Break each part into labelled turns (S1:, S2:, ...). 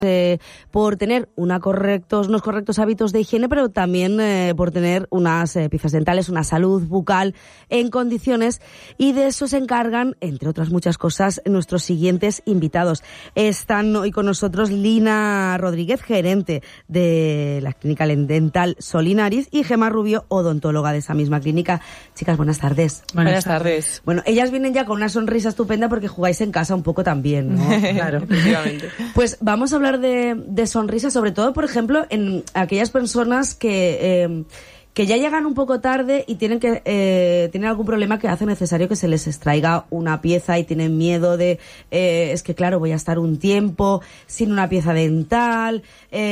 S1: por tener unos correctos hábitos de higiene, pero también por tener unas piezas dentales, una salud bucal en condiciones, y de eso se encargan, entre otras muchas cosas, nuestros siguientes invitados. Están hoy con nosotros Lina Rodríguez, gerente de la clínica dental Solinaris, y Gemma Rubio, odontóloga de esa misma clínica. Chicas, buenas tardes.
S2: Buenas tardes.
S1: Bueno, ellas vienen ya con una sonrisa estupenda porque jugáis en casa un poco también, ¿no?
S2: Claro, efectivamente.
S1: Pues vamos a hablar de sonrisas, sobre todo, por ejemplo, en aquellas personas que ya llegan un poco tarde y tienen algún problema que hace necesario que se les extraiga una pieza y tienen miedo de, es que claro, voy a estar un tiempo sin una pieza dental,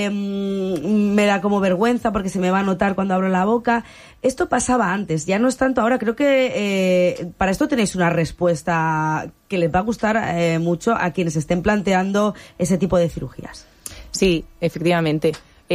S1: me da como vergüenza porque se me va a notar cuando abro la boca. Esto pasaba antes, ya no es tanto ahora. Creo que para esto tenéis una respuesta que les va a gustar mucho a quienes estén planteando ese tipo de cirugías. Sí,
S2: efectivamente.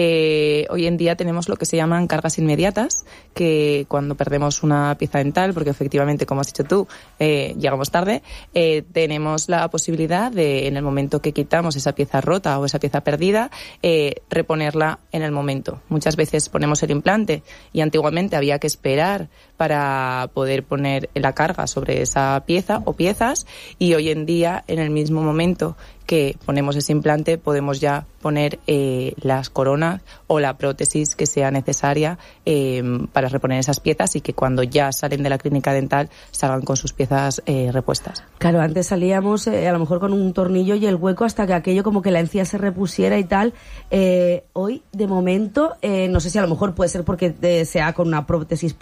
S2: Hoy en día tenemos lo que se llaman cargas inmediatas, que cuando perdemos una pieza dental, porque efectivamente, como has dicho tú, llegamos tarde, tenemos la posibilidad de, en el momento que quitamos esa pieza rota o esa pieza perdida, reponerla en el momento. Muchas veces ponemos el implante y antiguamente había que esperar para poder poner la carga sobre esa pieza o piezas, y hoy en día, en el mismo momento que ponemos ese implante, podemos ya poner las coronas o la prótesis que sea necesaria para reponer esas piezas, y que cuando ya salen de la clínica dental salgan con sus piezas repuestas.
S1: Claro, antes salíamos a lo mejor con un tornillo y el hueco hasta que aquello como que la encía se repusiera y tal. Hoy, de momento, no sé si a lo mejor puede ser porque sea con una prótesis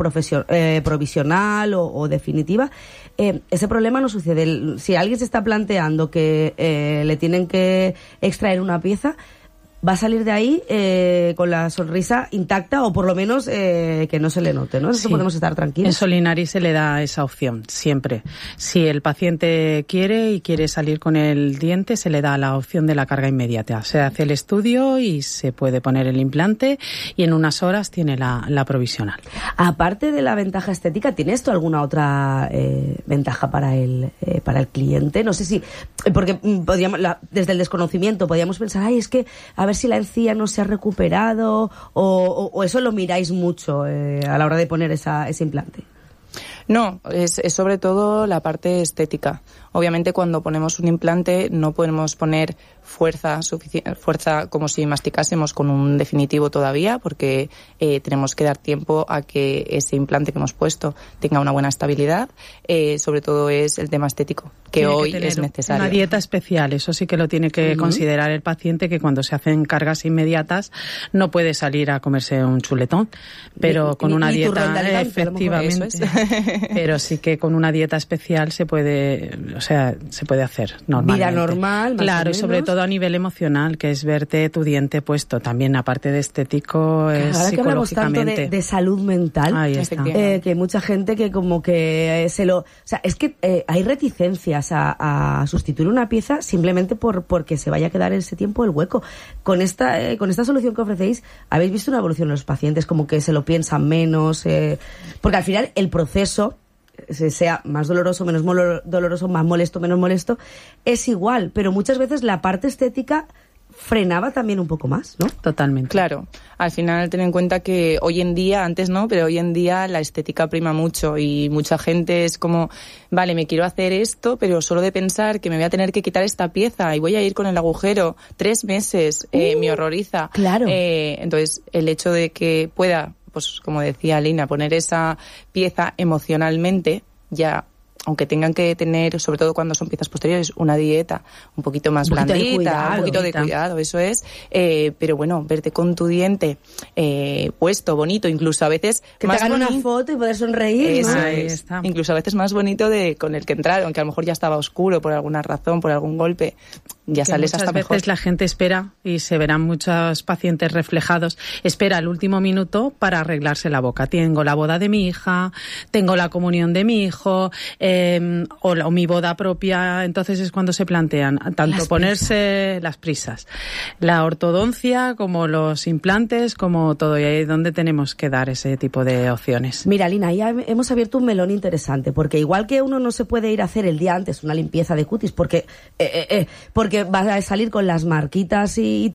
S1: provisional o definitiva, ese problema no sucede. Si alguien se está planteando que le tienen que extraer una pieza, va a salir de ahí con la sonrisa intacta, o por lo menos que no se le note, ¿no? Eso sí. Podemos estar tranquilos.
S3: En Solinaris se le da esa opción, siempre. Si el paciente quiere salir con el diente, se le da la opción de la carga inmediata. Se hace el estudio y se puede poner el implante, y en unas horas tiene la provisional.
S1: Aparte de la ventaja estética, ¿tiene esto alguna otra ventaja para el cliente? No sé si, porque desde el desconocimiento podríamos pensar, es que a ver si la encía no se ha recuperado, o eso lo miráis mucho a la hora de poner ese implante.
S2: No, es sobre todo la parte estética. Obviamente, cuando ponemos un implante no podemos poner fuerza como si masticásemos con un definitivo todavía, porque tenemos que dar tiempo a que ese implante que hemos puesto tenga una buena estabilidad. Sobre todo es el tema estético, que hoy es necesario.
S3: Una dieta especial, eso sí que lo tiene que considerar el paciente, que cuando se hacen cargas inmediatas no puede salir a comerse un chuletón, pero con una dieta, efectivamente, pero sí que con una dieta especial se puede hacer normalmente.
S1: Vida normal, más
S3: claro,
S1: o menos.
S3: Y sobre todo a nivel emocional, que es verte tu diente puesto. También, aparte de estético, es
S1: ahora
S3: psicológicamente.
S1: Que hablamos tanto de salud mental,
S3: ahí está.
S1: Que hay mucha gente que como que es que hay reticencias a sustituir una pieza simplemente porque se vaya a quedar ese tiempo el hueco. Con esta solución que ofrecéis, ¿habéis visto una evolución en los pacientes? Como que se lo piensan menos, porque al final el proceso, sea más doloroso, menos doloroso, más molesto, menos molesto, es igual, pero muchas veces la parte estética frenaba también un poco más, ¿no?
S3: Totalmente.
S2: Claro, al final ten en cuenta que hoy en día, antes no, pero hoy en día la estética prima mucho, y mucha gente es como, vale, me quiero hacer esto, pero solo de pensar que me voy a tener que quitar esta pieza y voy a ir con el agujero 3 meses, me horroriza.
S1: Claro.
S2: Entonces, el hecho de que pueda, pues como decía Lina, poner esa pieza emocionalmente, ya, aunque tengan que tener, sobre todo cuando son piezas posteriores, una dieta un poquito más blandita, un poquito de cuidado, eso es, pero bueno, verte con tu diente puesto, bonito, incluso a veces
S1: que
S2: más
S1: te hagan una foto y poder sonreír,
S2: eso,
S1: ¿no?
S2: es, incluso a veces más bonito con el que entraron, que a lo mejor ya estaba oscuro por alguna razón, por algún golpe, ya sales hasta mejor.
S3: Muchas veces la gente espera, y se verán muchos pacientes reflejados, espera el último minuto para arreglarse la boca. Tengo la boda de mi hija, tengo la comunión de mi hijo, o mi boda propia, entonces es cuando se plantean tanto ponerse las prisas, la ortodoncia como los implantes, como todo, y ahí es donde tenemos que dar ese tipo de opciones.
S1: Mira, Lina, ya hemos abierto un melón interesante, porque igual que uno no se puede ir a hacer el día antes una limpieza de cutis, porque porque va a salir con las marquitas y